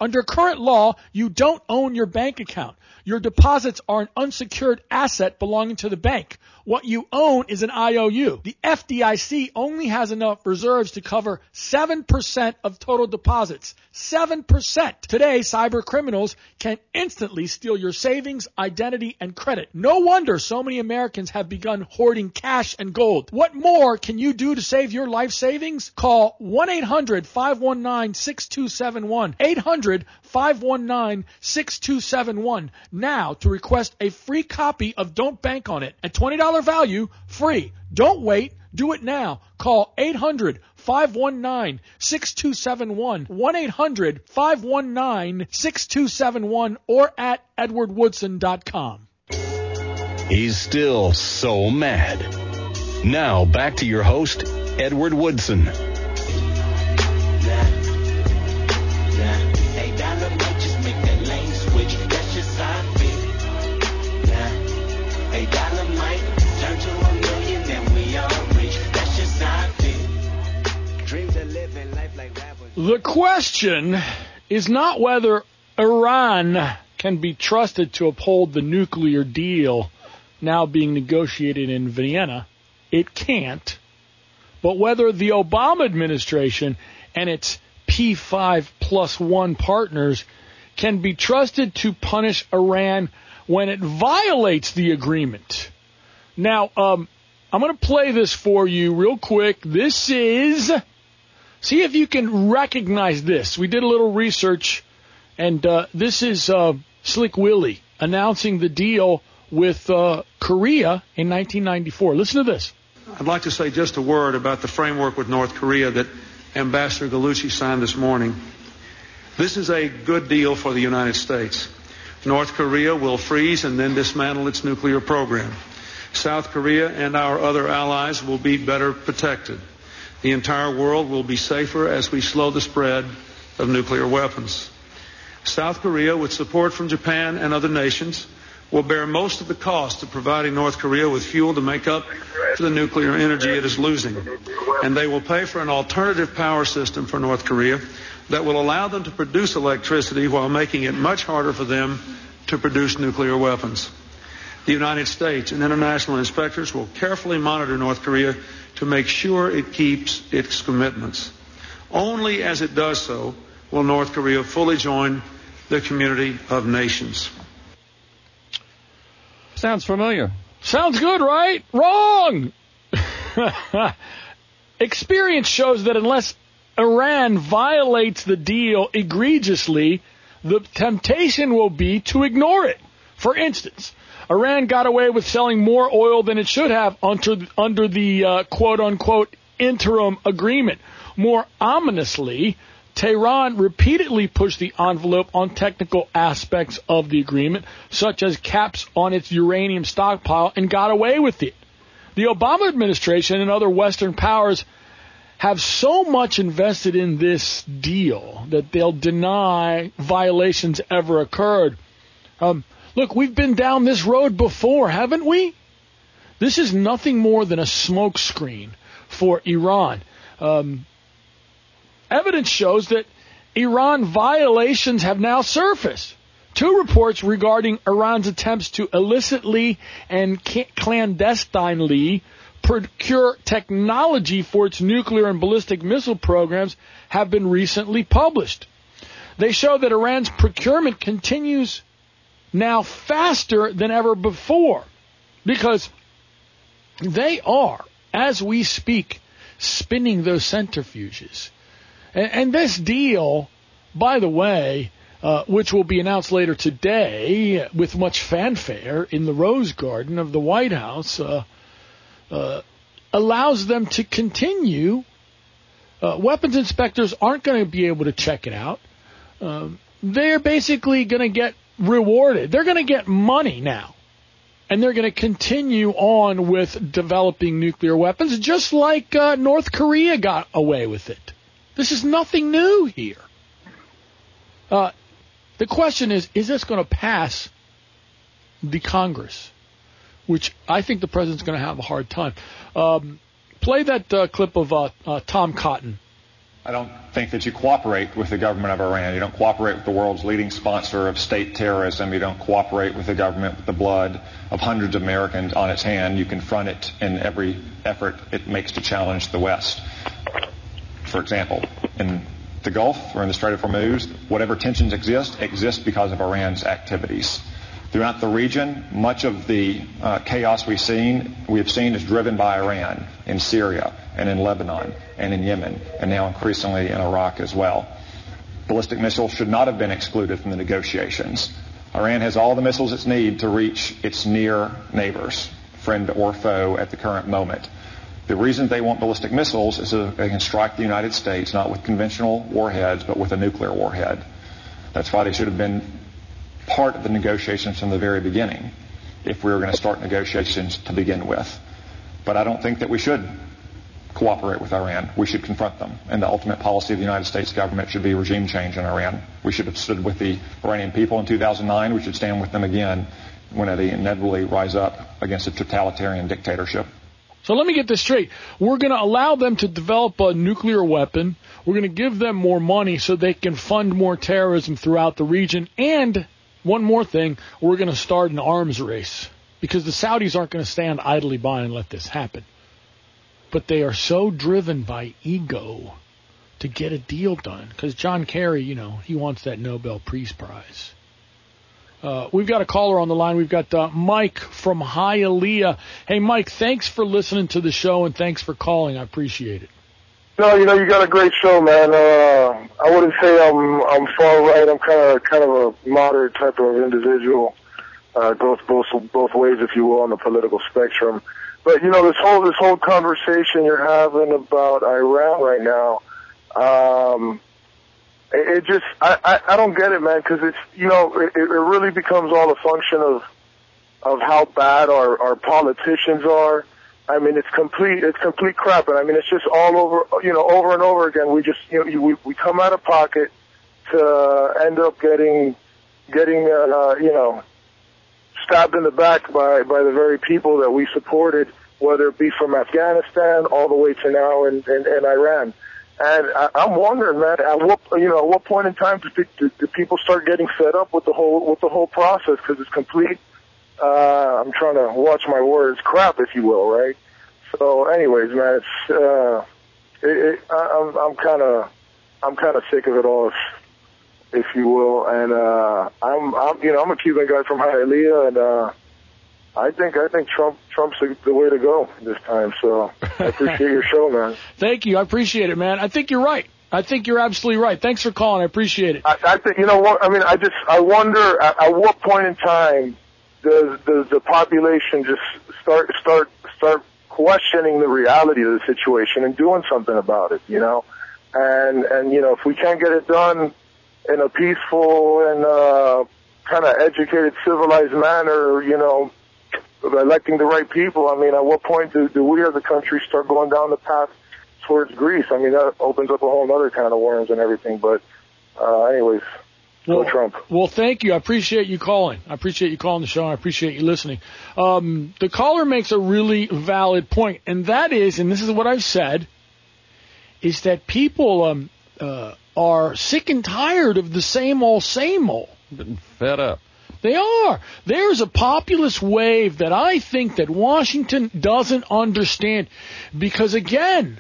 Under current law, you don't own your bank account. Your deposits are an unsecured asset belonging to the bank. What you own is an I O U. The F D I C only has enough reserves to cover seven percent of total deposits. seven percent. Today, cyber criminals can instantly steal your savings, identity, and credit. No wonder so many Americans have begun hoarding cash and gold. What more can you do to save your life savings? Call one eight hundred five one nine six two seven one. eight hundred five one nine six two seven one now to request a free copy of Don't Bank on It. At twenty dollars value, free. Don't wait. Do it now. Call eight hundred five one nine six two seven one. one eight hundred five one nine six two seven one or at edward woodson dot com. He's still so mad. Now back to your host, Edward Woodson. The question is not whether Iran can be trusted to uphold the nuclear deal now being negotiated in Vienna. It can't. But whether the Obama administration and its P five plus one partners can be trusted to punish Iran when it violates the agreement. Now, um, I'm going to play this for you real quick. This is... See if you can recognize this. We did a little research, and uh, this is uh, Slick Willie announcing the deal with uh, Korea in nineteen ninety-four. Listen to this. I'd like to say just a word about the framework with North Korea that Ambassador Gallucci signed this morning. This is a good deal for the United States. North Korea will freeze and then dismantle its nuclear program. South Korea and our other allies will be better protected. The entire world will be safer as we slow the spread of nuclear weapons. South Korea, with support from Japan and other nations, will bear most of the cost of providing North Korea with fuel to make up for the nuclear energy it is losing. And they will pay for an alternative power system for North Korea that will allow them to produce electricity while making it much harder for them to produce nuclear weapons. The United States and international inspectors will carefully monitor North Korea to make sure it keeps its commitments. Only as it does so will North Korea fully join the community of nations. Sounds familiar. Sounds good, right? Wrong! Experience shows that unless Iran violates the deal egregiously, the temptation will be to ignore it. For instance, Iran got away with selling more oil than it should have under, under the uh, quote-unquote interim agreement. More ominously, Tehran repeatedly pushed the envelope on technical aspects of the agreement, such as caps on its uranium stockpile, and got away with it. The Obama administration and other Western powers have so much invested in this deal that they'll deny violations ever occurred. Um, Look, we've been down this road before, haven't we? This is nothing more than a smokescreen for Iran. Um, evidence shows that Iran violations have now surfaced. Two reports regarding Iran's attempts to illicitly and clandestinely procure technology for its nuclear and ballistic missile programs have been recently published. They show that Iran's procurement continues now faster than ever before, because they are, as we speak, spinning those centrifuges. And, and this deal, by the way, uh, which will be announced later today with much fanfare in the Rose Garden of the White House, uh, uh, allows them to continue. Uh, weapons inspectors aren't going to be able to check it out. Um, they're basically going to get rewarded. They're going to get money now. And they're going to continue on with developing nuclear weapons, just like uh, North Korea got away with it. This is nothing new here. Uh, the question is, is this going to pass the Congress? Which I think the president's going to have a hard time. Um, play that uh, clip of uh, uh, Tom Cotton I don't think that you cooperate with the government of Iran. You don't cooperate with the world's leading sponsor of state terrorism. You don't cooperate with the government with the blood of hundreds of Americans on its hand. You confront it in every effort it makes to challenge the West. For example, in the Gulf or in the Strait of Hormuz, whatever tensions exist, exist because of Iran's activities. Throughout the region, much of the uh, chaos we've seen, we have seen is driven by Iran in Syria and in Lebanon and in Yemen, and now increasingly in Iraq as well. Ballistic missiles should not have been excluded from the negotiations. Iran has all the missiles it needs to reach its near neighbors, friend or foe, at the current moment. The reason they want ballistic missiles is so they can strike the United States not with conventional warheads, but with a nuclear warhead. That's why they should have been part of the negotiations from the very beginning, if we were going to start negotiations to begin with. But I don't think that we should cooperate with Iran. We should confront them. And the ultimate policy of the United States government should be regime change in Iran. We should have stood with the Iranian people in two thousand nine. We should stand with them again when they inevitably rise up against a totalitarian dictatorship. So let me get this straight. We're going to allow them to develop a nuclear weapon. We're going to give them more money so they can fund more terrorism throughout the region. And one more thing, we're going to start an arms race because the Saudis aren't going to stand idly by and let this happen. But they are so driven by ego to get a deal done because John Kerry, you know, he wants that Nobel Peace Prize. Uh, we've got a caller on the line. We've got uh, Mike from Hialeah. Hey, Mike, thanks for listening to the show and thanks for calling. I appreciate it. No, you know, you got a great show, man. Uh, I wouldn't say I'm I'm far right. I'm kind of kind of a moderate type of individual. Uh, goes both both ways, if you will, on the political spectrum. But you know, this whole this whole conversation you're having about Iran right now, um, it, it just I, I I don't get it, man. Because it's you know it, it really becomes all a function of of how bad our our politicians are. I mean, it's complete, it's complete crap. And I mean, it's just all over, you know, over and over again. We just, you know, we, we come out of pocket to end up getting, getting, uh, you know, stabbed in the back by, by the very people that we supported, whether it be from Afghanistan all the way to now in, in, in Iran. And I, I'm wondering, man, at what, you know, at what point in time do, do, do people start getting fed up with the whole, with the whole process? Cause it's complete. Uh, I'm trying to watch my words, crap, if you will, right? So, anyways, man, it's uh, it, it, I, I'm I'm kind of I'm kind of sick of it all, if, if you will. And uh, I'm I'm you know I'm a Cuban guy from Hialeah, and uh, I think I think Trump Trump's the way to go this time. So I appreciate your show, man. Thank you, I appreciate it, man. I think you're right. I think you're absolutely right. Thanks for calling. I appreciate it. I, I think you know what I mean. I just I wonder at, at what point in time does does the population just start start start questioning the reality of the situation and doing something about it, you know? And and you know, if we can't get it done in a peaceful and uh kind of educated, civilized manner, you know, electing the right people, I mean, at what point do, do we as a country start going down the path towards Greece? I mean, that opens up a whole other kind of worms and everything. But uh anyways. Well, Trump. Well, thank you. I appreciate you calling. I appreciate you calling the show. I appreciate you listening. Um, the caller makes a really valid point, and that is, and this is what I've said, is that people um, uh, are sick and tired of the same old, same old. Getting fed up. They are. There's a populist wave that I think that Washington doesn't understand because, again,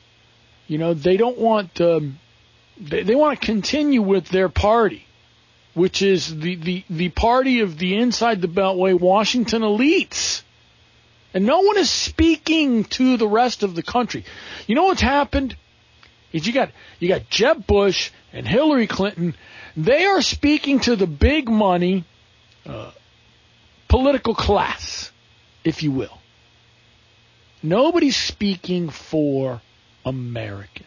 you know, they don't want um, they, they want to continue with their party, which is the, the, the party of the inside the Beltway Washington elites. And no one is speaking to the rest of the country. You know what's happened? Is you got you got Jeb Bush and Hillary Clinton. They are speaking to the big money uh, political class, if you will. Nobody's speaking for Americans.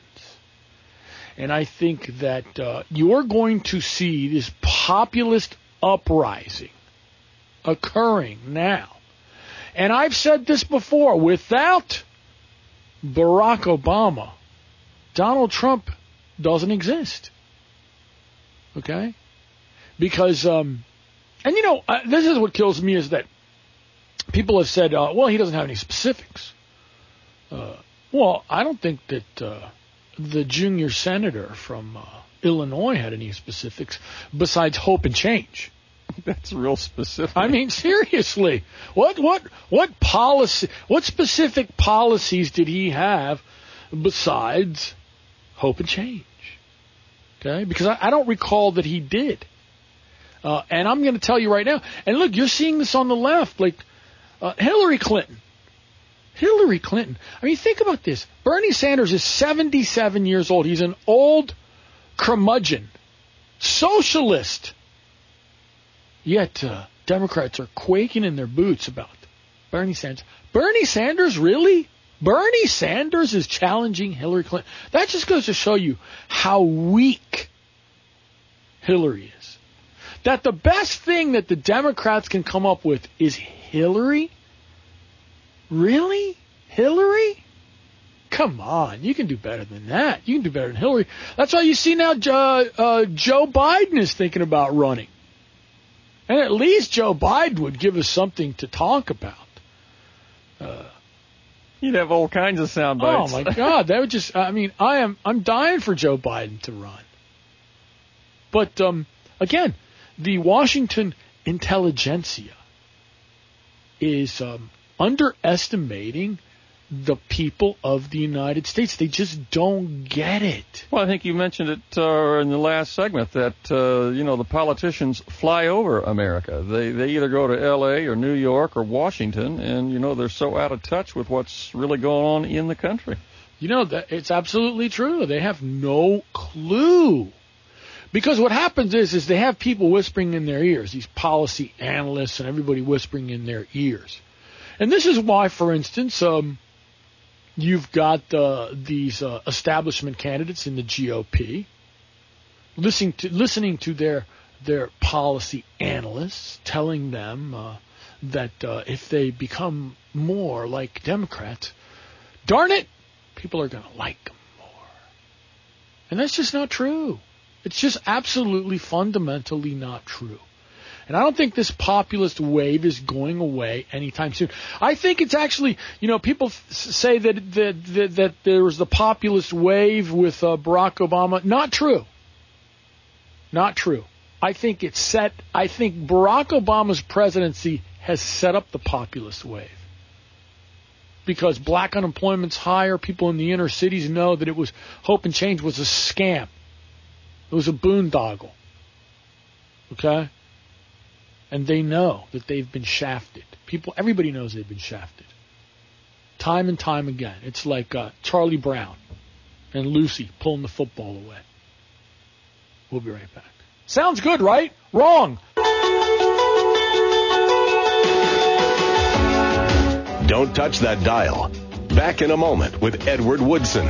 And I think that uh, you're going to see this populist uprising occurring now. And I've said this before, without Barack Obama, Donald Trump doesn't exist. Okay? Because, um, and you know, uh, this is what kills me is that people have said, uh, well, he doesn't have any specifics. Uh, well, I don't think that uh, the junior senator from uh, Illinois had any specifics besides hope and change. That's real specific. I mean, seriously, what what what policy? What specific policies did he have besides hope and change? Okay, because I, I don't recall that he did. Uh, and I'm going to tell you right now. And look, you're seeing this on the left, like uh, Hillary Clinton. Hillary Clinton. I mean, think about this. Bernie Sanders is seventy-seven years old. He's an old curmudgeon, socialist. Yet uh, Democrats are quaking in their boots about Bernie Sanders. Bernie Sanders, really? Bernie Sanders is challenging Hillary Clinton. That just goes to show you how weak Hillary is. That the best thing that the Democrats can come up with is Hillary? Really? Hillary? Come on, you can do better than that. You can do better than Hillary. That's why you see now uh, uh, Joe Biden is thinking about running. And at least Joe Biden would give us something to talk about. Uh, You'd have all kinds of sound bites. Oh, my God. That would just, I mean, I am, I'm dying for Joe Biden to run. But, um, again, the Washington intelligentsia is um, underestimating the people of the United States. They just don't get it. Well, I think you mentioned it uh, in the last segment that, uh, you know, the politicians fly over America. They they either go to L A or New York or Washington, and, you know, they're so out of touch with what's really going on in the country. You know, that it's absolutely true. They have no clue. Because what happens is, is they have people whispering in their ears, these policy analysts and everybody whispering in their ears. And this is why, for instance, um, you've got uh, these uh, establishment candidates in the G O P listening to listening to their their policy analysts telling them uh, that uh, if they become more like Democrats, darn it, people are going to like them more. And that's just not true. It's just absolutely fundamentally not true. And I don't think this populist wave is going away anytime soon. I think it's actually, you know, people f- say that, that that that there was the populist wave with uh, Barack Obama. Not true. Not true. I think it's set. I think Barack Obama's presidency has set up the populist wave. Because black unemployment's higher, people in the inner cities know that it was Hope and Change was a scam. It was a boondoggle. Okay? And they know that they've been shafted. People, everybody knows they've been shafted. Time and time again. It's like uh, Charlie Brown and Lucy pulling the football away. We'll be right back. Sounds good, right? Wrong. Don't touch that dial. Back in a moment with Edward Woodson.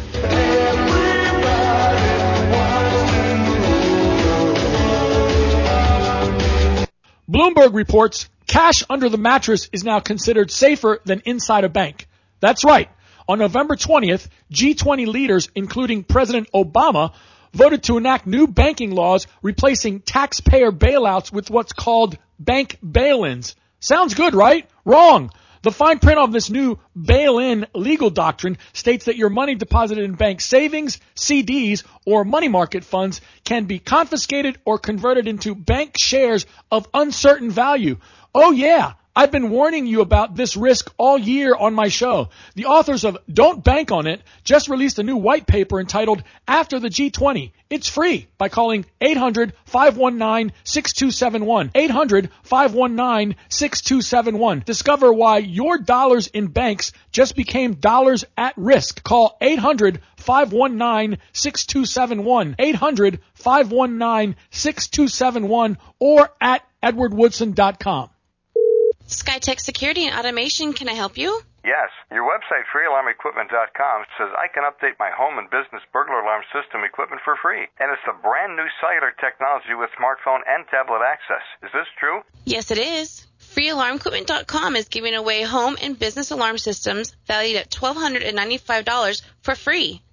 Bloomberg reports cash under the mattress is now considered safer than inside a bank. That's right. On November twentieth, G twenty leaders, including President Obama, voted to enact new banking laws replacing taxpayer bailouts with what's called bank bail-ins. Sounds good, right? Wrong. The fine print of this new bail-in legal doctrine states that your money deposited in bank savings, C Ds, or money market funds can be confiscated or converted into bank shares of uncertain value. Oh yeah, I've been warning you about this risk all year on my show. The authors of Don't Bank on It just released a new white paper entitled After the G twenty. It's free by calling eight hundred, five one nine, six two seven one. eight hundred, five one nine, six two seven one. Discover why your dollars in banks just became dollars at risk. Call eight hundred, five one nine, six two seven one. eight hundred, five one nine, six two seven one or at edward woodson dot com. SkyTech Security and Automation, can I help you? Yes. Your website, free alarm equipment dot com, says I can update my home and business burglar alarm system equipment for free. And it's a brand new cellular technology with smartphone and tablet access. Is this true? Yes, it is. free alarm equipment dot com is giving away home and business alarm systems valued at one thousand two hundred ninety-five dollars for free.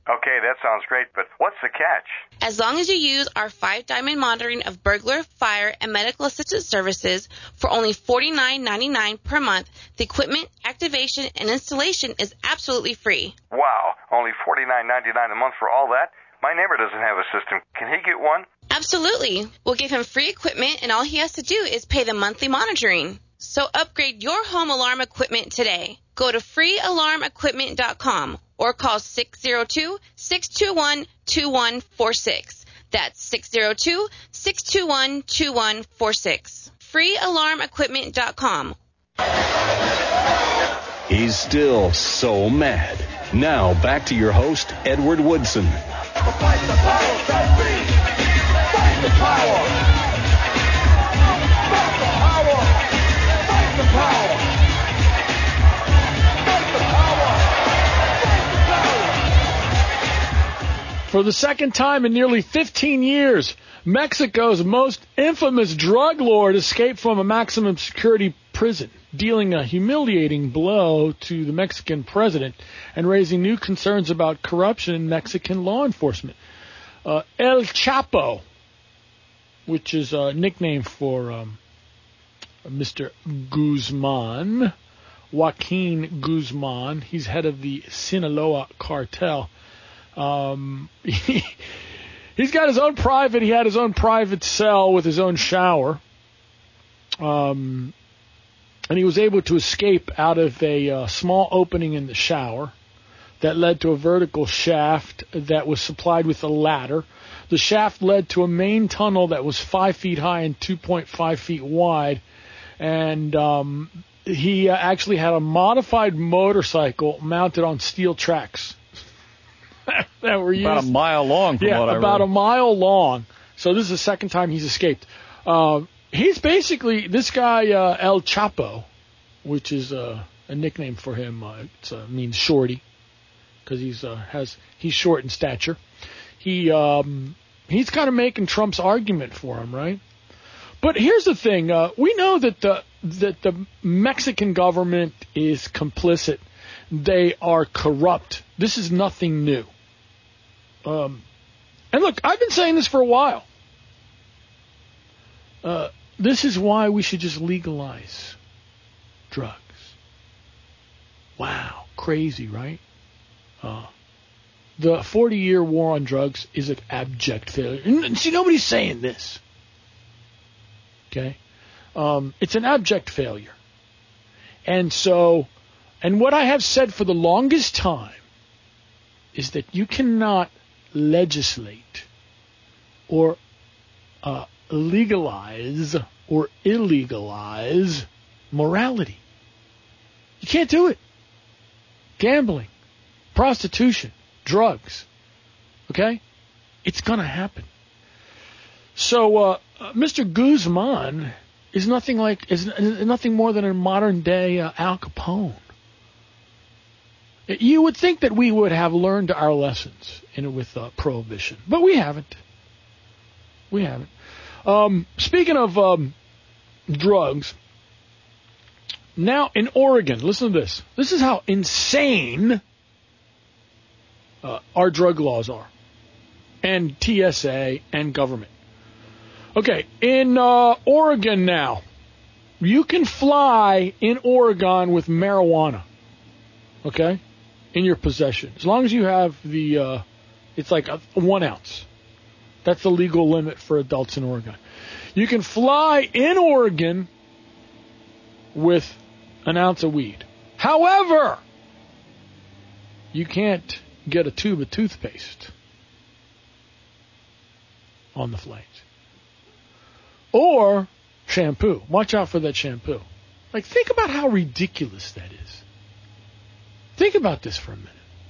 Okay, that sounds great, but what's the catch? As long as you use our five-diamond monitoring of burglar, fire, and medical assistance services for only forty-nine ninety-nine per month, the equipment, activation, and installation is absolutely free. Wow, only forty-nine ninety-nine a month for all that? My neighbor doesn't have a system. Can he get one? Absolutely. We'll give him free equipment, and all he has to do is pay the monthly monitoring. So upgrade your home alarm equipment today. Go to free alarm equipment dot com or call six zero two, six two one, two one four six. That's six zero two, six two one, two one four six. free alarm equipment dot com. He's still so mad. Now back to your host, Edward Woodson. Fight the power, fight the power. Fight the power. Fight the power. For the second time in nearly fifteen years, Mexico's most infamous drug lord escaped from a maximum security prison, dealing a humiliating blow to the Mexican president and raising new concerns about corruption in Mexican law enforcement. Uh, El Chapo, which is a nickname for um, Mister Guzman, Joaquin Guzman, he's head of the Sinaloa cartel. Um, he, he's got his own private, he had his own private cell with his own shower. Um, and he was able to escape out of a uh, small opening in the shower that led to a vertical shaft that was supplied with a ladder. The shaft led to a main tunnel that was five feet high and two point five feet wide. And um, he uh, actually had a modified motorcycle mounted on steel tracks. that were used. About a mile long, from yeah, what I about read. a mile long. So this is the second time he's escaped. Uh, he's basically, this guy, uh, El Chapo, which is uh, a nickname for him, uh, it uh, means shorty, because he's uh, has he's short in stature. He um, he's kind of making Trump's argument for him, right? But here's the thing: uh, we know that the that the Mexican government is complicit. They are corrupt. This is nothing new. Um, and look, I've been saying this for a while. Uh, this is why we should just legalize drugs. Wow, crazy, right? Uh, the forty-year war on drugs is an abject failure. And see, nobody's saying this. Okay? Um, it's an abject failure. And so, and what I have said for the longest time is that you cannot legislate or uh, legalize or illegalize morality. You can't do it. Gambling, prostitution, drugs. Okay? It's going to happen. So, uh, Mister Guzman is nothing like is nothing more than a modern day uh, Al Capone. You would think that we would have learned our lessons in with uh, prohibition, but we haven't. We haven't. Um, speaking of um, drugs, now in Oregon, listen to this. This is how insane uh, our drug laws are, and T S A and government. Okay, in uh, Oregon now, you can fly in Oregon with marijuana. Okay? In your possession. As long as you have the, uh, it's like a, one ounce. That's the legal limit for adults in Oregon. You can fly in Oregon with an ounce of weed. However, you can't get a tube of toothpaste on the flight. Or shampoo. Watch out for that shampoo. Like, think about how ridiculous that is. Think about this for a minute.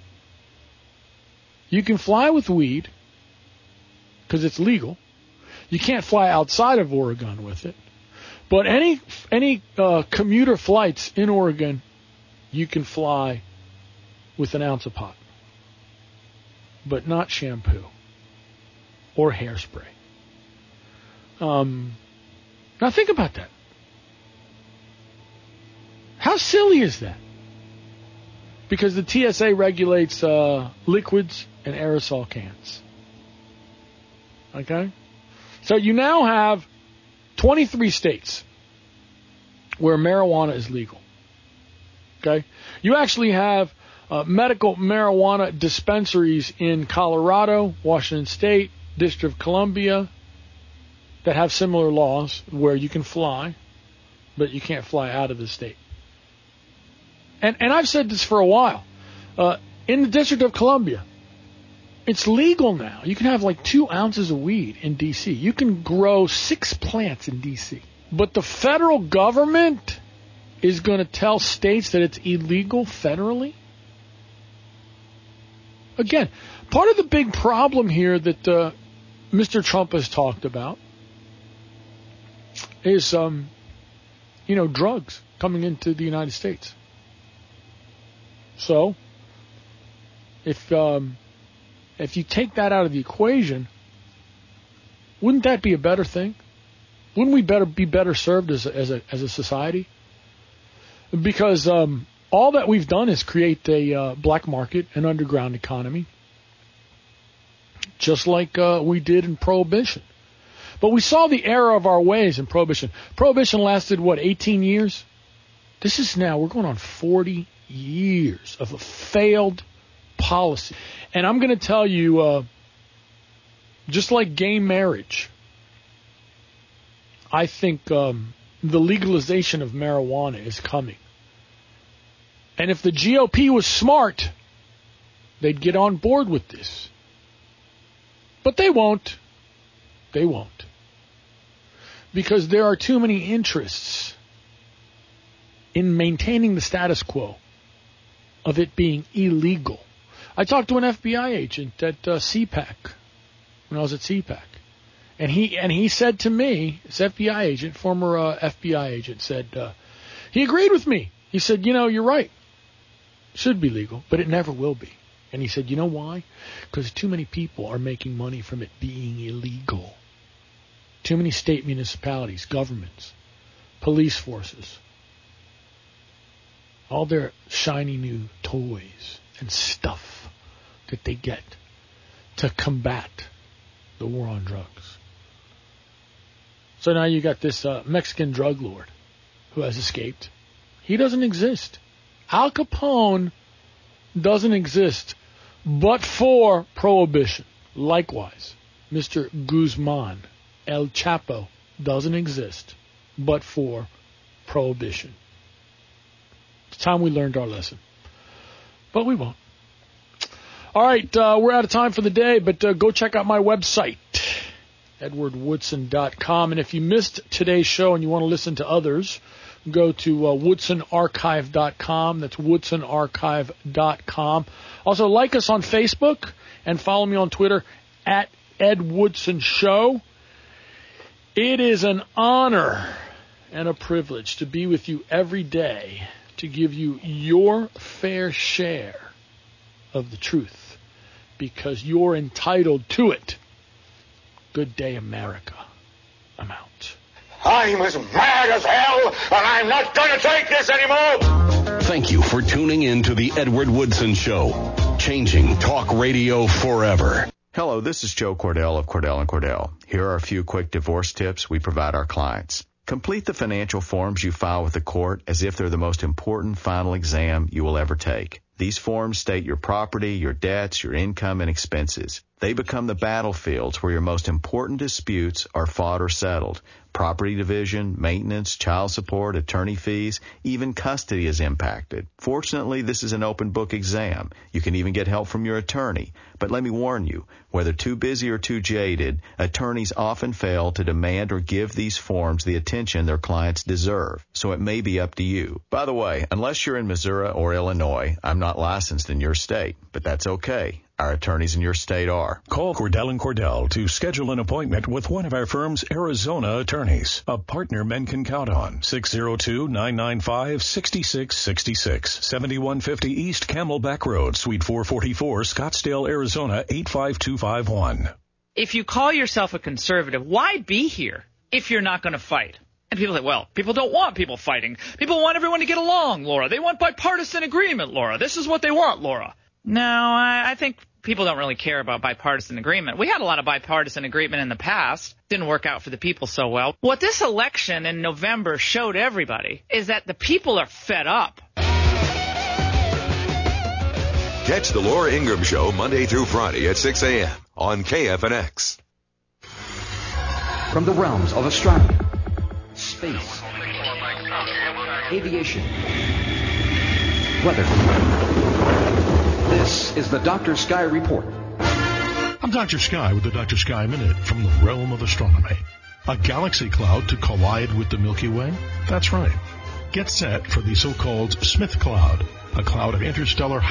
You can fly with weed because it's legal. You can't fly outside of Oregon with it. But any any uh, commuter flights in Oregon, you can fly with an ounce of pot. But not shampoo or hairspray. Um, now think about that. How silly is that? because the T S A regulates uh, liquids and aerosol cans. Okay? So you now have twenty-three states where marijuana is legal. Okay? You actually have uh, medical marijuana dispensaries in Colorado, Washington State, District of Columbia that have similar laws where you can fly, but you can't fly out of the state. And and I've said this for a while. Uh, in the District of Columbia, it's legal now. You can have like two ounces of weed in D C. You can grow six plants in D C. But the federal government is going to tell states that it's illegal federally? Again, part of the big problem here that uh, Mister Trump has talked about is, um, you know, drugs coming into the United States. So, if um, if you take that out of the equation, wouldn't that be a better thing? Wouldn't we better be better served as a, as a as a society? Because um, all that we've done is create a uh, black market, an underground economy, just like uh, we did in Prohibition. But we saw the error of our ways in Prohibition. Prohibition lasted, what, eighteen years? This is now, we're going on forty years of a failed policy. And I'm going to tell you, uh, just like gay marriage, I think um, the legalization of marijuana is coming. And if the G O P was smart, they'd get on board with this. But they won't. They won't. Because there are too many interests in maintaining the status quo of it being illegal. I talked to an F B I agent at uh, C PAC, when I was at C PAC. And he and he said to me, this F B I agent, former uh, F B I agent, said, uh, he agreed with me. He said, you know, you're right. It should be legal, but it never will be. And he said, you know why? Because too many people are making money from it being illegal. Too many state municipalities, governments, police forces, all their shiny new toys and stuff that they get to combat the war on drugs. So now you got this uh, Mexican drug lord who has escaped. He doesn't exist. Al Capone doesn't exist but for Prohibition. Likewise, Mister Guzman, El Chapo, doesn't exist but for Prohibition. It's time we learned our lesson. But we won't. All right, uh, we're out of time for the day, but uh, go check out my website, edward woodson dot com. And if you missed today's show and you want to listen to others, go to uh, woodson archive dot com. That's woodson archive dot com. Also, like us on Facebook and follow me on Twitter at Ed Woodson Show. It is an honor and a privilege to be with you every day to give you your fair share of the truth, because you're entitled to it. Good day, America. I'm out. I'm as mad as hell, and I'm not going to take this anymore. Thank you for tuning in to the Edward Woodson Show, changing talk radio forever. Hello, this is Joe Cordell of Cordell and Cordell. Here are a few quick divorce tips we provide our clients. Complete the financial forms you file with the court as if they're the most important final exam you will ever take. These forms state your property, your debts, your income, and expenses. They become the battlefields where your most important disputes are fought or settled. Property division, maintenance, child support, attorney fees, even custody is impacted. Fortunately, this is an open book exam. You can even get help from your attorney. But let me warn you, whether too busy or too jaded, attorneys often fail to demand or give these forms the attention their clients deserve. So it may be up to you. By the way, unless you're in Missouri or Illinois, I'm not licensed in your state, but that's okay. Our attorneys in your state are. Call Cordell and Cordell to schedule an appointment with one of our firm's Arizona attorneys, a partner men can count on. six oh two, nine nine five, six six six six, seventy-one fifty East Camelback Road, Suite four forty-four, Scottsdale, Arizona, eight five two five one. If you call yourself a conservative, why be here if you're not going to fight? And people say, well, people don't want people fighting. People want everyone to get along, Laura. They want bipartisan agreement, Laura. This is what they want, Laura. No, I, I think people don't really care about bipartisan agreement. We had a lot of bipartisan agreement in the past. Didn't work out for the people so well. What this election in November showed everybody is that the people are fed up. Catch the Laura Ingraham Show Monday through Friday at six a.m. on K F N X. From the realms of astronomy, space, aviation, weather. This is the Doctor Sky Report. I'm Doctor Sky with the Doctor Sky Minute from the realm of astronomy. A galaxy cloud to collide with the Milky Way? That's right. Get set for the so-called Smith Cloud, a cloud of interstellar